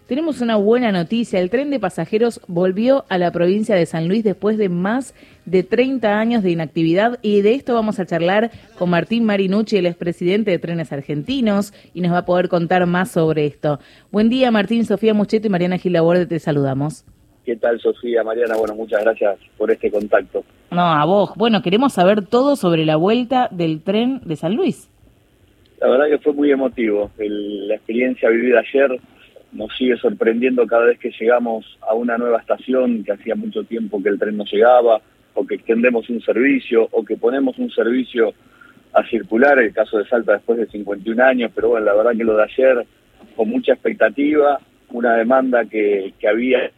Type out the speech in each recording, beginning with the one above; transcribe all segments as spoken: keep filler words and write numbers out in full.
tenemos una buena noticia. El tren de pasajeros volvió a la provincia de San Luis después de más de treinta años de inactividad, y de esto vamos a charlar con Martín Marinucci, el expresidente de Trenes Argentinos, y nos va a poder contar más sobre esto. Buen día, Martín. Sofía Mucheto y Mariana Gil Laborde, te saludamos. ¿Qué tal, Sofía, Mariana? Bueno, muchas gracias por este contacto. No, a vos. Bueno, queremos saber todo sobre la vuelta del tren de San Luis. La verdad que fue muy emotivo. El, la experiencia vivida ayer nos sigue sorprendiendo cada vez que llegamos a una nueva estación, que hacía mucho tiempo que el tren no llegaba, o que extendemos un servicio, o que ponemos un servicio a circular, el caso de Salta después de cincuenta y un años, pero bueno, la verdad que lo de ayer, con mucha expectativa, una demanda que, que había...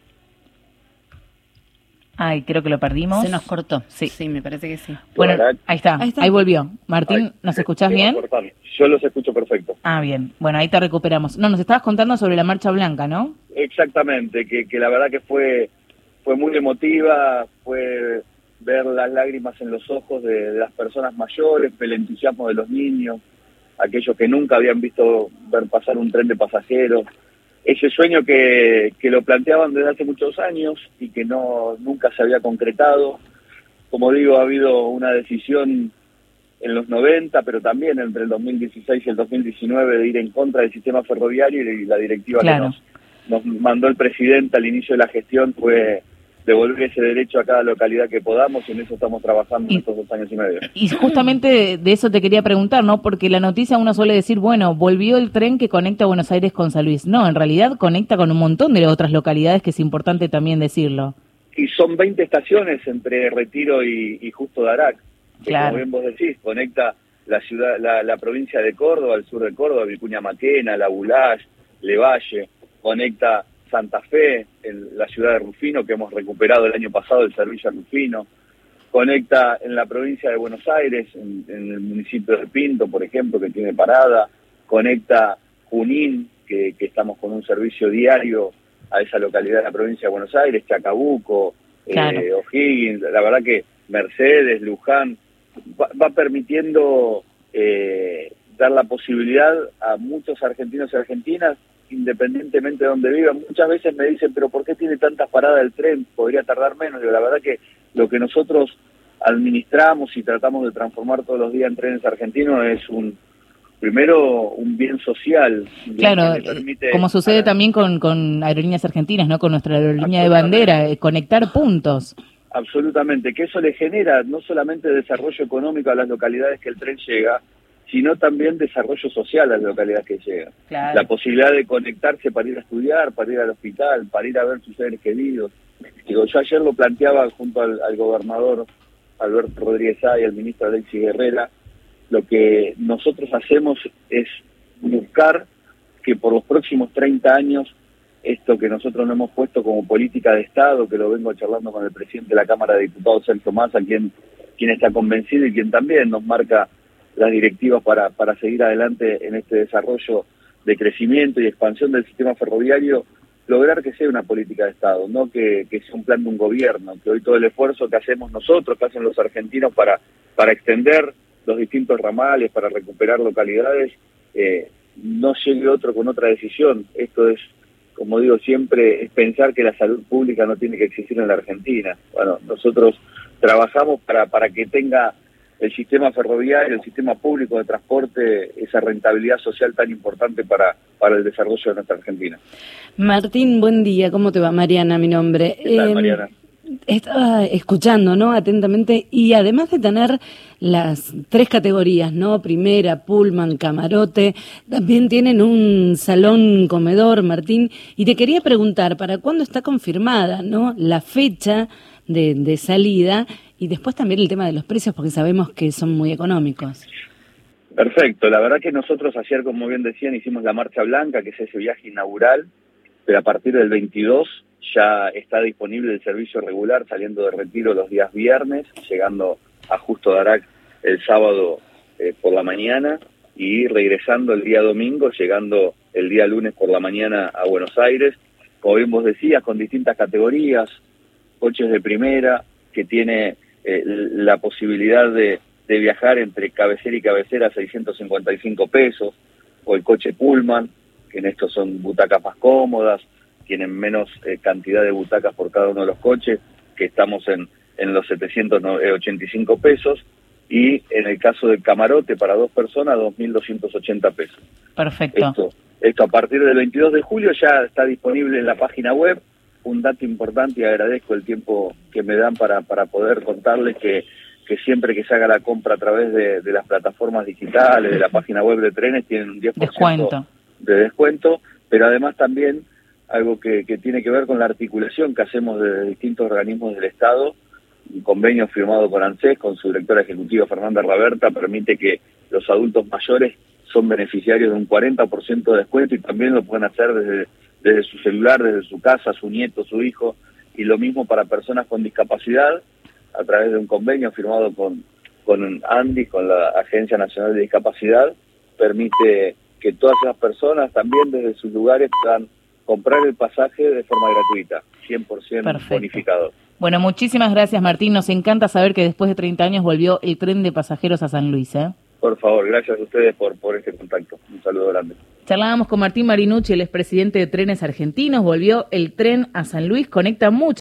Ay, creo que lo perdimos. Se nos cortó. Sí, sí, me parece que sí. Bueno, ahí está, ahí, está. ahí volvió. Martín, Ay, ¿nos escuchás bien? Yo los escucho perfecto. Ah, bien. Bueno, ahí te recuperamos. No, nos estabas contando sobre la Marcha Blanca, ¿no? Exactamente, que, que la verdad que fue, fue muy emotiva, fue ver las lágrimas en los ojos de, de las personas mayores, el entusiasmo de los niños, aquellos que nunca habían visto ver pasar un tren de pasajeros. Ese sueño que, que lo planteaban desde hace muchos años y que no nunca se había concretado. Como digo, ha habido una decisión en los noventa, pero también entre el dos mil dieciséis y el dos mil diecinueve de ir en contra del sistema ferroviario, y la directiva claro. que nos, nos mandó el presidente al inicio de la gestión fue devolver ese derecho a cada localidad que podamos, y en eso estamos trabajando y, en estos dos años y medio. Y justamente de, de eso te quería preguntar, ¿no? Porque la noticia uno suele decir, bueno, volvió el tren que conecta Buenos Aires con San Luis. No, en realidad conecta con un montón de otras localidades, que es importante también decirlo. Y son veinte estaciones entre Retiro y, y Justo Darac, que claro. Como bien vos decís, conecta la ciudad, la, la provincia de Córdoba, el sur de Córdoba, Vicuña Maquena, La Bulash, Levalle, conecta Santa Fe, en la ciudad de Rufino, que hemos recuperado el año pasado el servicio a Rufino, conecta en la provincia de Buenos Aires, en, en el municipio de Pinto, por ejemplo, que tiene parada, conecta Junín, que, que estamos con un servicio diario a esa localidad de la provincia de Buenos Aires, Chacabuco, claro. eh, O'Higgins, la verdad que Mercedes, Luján, va, va permitiendo eh, dar la posibilidad a muchos argentinos y argentinas, independientemente de donde vivan. Muchas veces me dicen, pero ¿por qué tiene tantas paradas el tren? Podría tardar menos. Digo, la verdad que lo que nosotros administramos y tratamos de transformar todos los días en Trenes Argentinos es un, primero, un bien social. Claro, como sucede a... también con, con Aerolíneas Argentinas, ¿no? Con nuestra aerolínea de bandera, eh, conectar puntos. Absolutamente, que eso le genera no solamente desarrollo económico a las localidades que el tren llega, sino también desarrollo social a las localidades que llegan. Claro. La posibilidad de conectarse para ir a estudiar, para ir al hospital, para ir a ver sus seres queridos. Digo, yo ayer lo planteaba junto al, al gobernador Alberto Rodríguez Sá y al ministro Alexis Guerrera. Lo que nosotros hacemos es buscar que por los próximos treinta años, esto que nosotros no hemos puesto como política de Estado, que lo vengo charlando con el presidente de la Cámara de Diputados, Sergio Massa, quien, quien está convencido y quien también nos marca las directivas para, para seguir adelante en este desarrollo de crecimiento y expansión del sistema ferroviario, lograr que sea una política de Estado, no que, que sea un plan de un gobierno, que hoy todo el esfuerzo que hacemos nosotros, que hacen los argentinos para, para extender los distintos ramales, para recuperar localidades, eh, no llegue otro con otra decisión. Esto es, como digo siempre, es pensar que la salud pública no tiene que existir en la Argentina. Bueno, nosotros trabajamos para, para que tenga el sistema ferroviario, el sistema público de transporte, esa rentabilidad social tan importante para, para el desarrollo de nuestra Argentina. Martín, buen día. ¿Cómo te va? Mariana, mi nombre. ¿Qué tal, eh, Mariana? Estaba escuchando, ¿no? Atentamente, y además de tener las tres categorías, ¿no? Primera, Pullman, camarote, también tienen un salón comedor, Martín, y te quería preguntar, ¿para cuándo está confirmada, ¿no? la fecha de, de salida? Y después también el tema de los precios, porque sabemos que son muy económicos. Perfecto. La verdad que nosotros ayer, como bien decían, hicimos la Marcha Blanca, que es ese viaje inaugural, pero a partir del veintidós ya está disponible el servicio regular, saliendo de Retiro los días viernes, llegando a Justo Darac el sábado eh, por la mañana, y regresando el día domingo, llegando el día lunes por la mañana a Buenos Aires, como bien vos decías, con distintas categorías, coches de primera, que tiene eh, la posibilidad de, de viajar entre cabecera y cabecera a seiscientos cincuenta y cinco pesos, o el coche Pullman, que en estos son butacas más cómodas, tienen menos eh, cantidad de butacas por cada uno de los coches, que estamos en, en los setecientos ochenta y cinco pesos, y en el caso del camarote para dos personas, dos mil doscientos ochenta pesos. Perfecto. Esto, esto a partir del veintidós de julio ya está disponible en la página web. Un dato importante, y agradezco el tiempo que me dan para, para poder contarles que, que siempre que se haga la compra a través de, de las plataformas digitales, de la página web de trenes, tienen un diez por ciento descuento. de descuento, pero además también algo que, que tiene que ver con la articulación que hacemos de distintos organismos del Estado. Un convenio firmado con ANSES, con su directora ejecutiva Fernanda Raberta, permite que los adultos mayores son beneficiarios de un cuarenta por ciento de descuento, y también lo pueden hacer desde, desde su celular, desde su casa, su nieto, su hijo, y lo mismo para personas con discapacidad, a través de un convenio firmado con, con ANDI, con la Agencia Nacional de Discapacidad, permite que todas esas personas también desde sus lugares puedan comprar el pasaje de forma gratuita, cien por ciento Perfecto. Bonificado. Bueno, muchísimas gracias, Martín. Nos encanta saber que después de treinta años volvió el tren de pasajeros a San Luis, ¿eh? Por favor, gracias a ustedes por, por este contacto. Un saludo grande. Charlábamos con Martín Marinucci, el expresidente de Trenes Argentinos. Volvió el tren a San Luis, conecta mucho.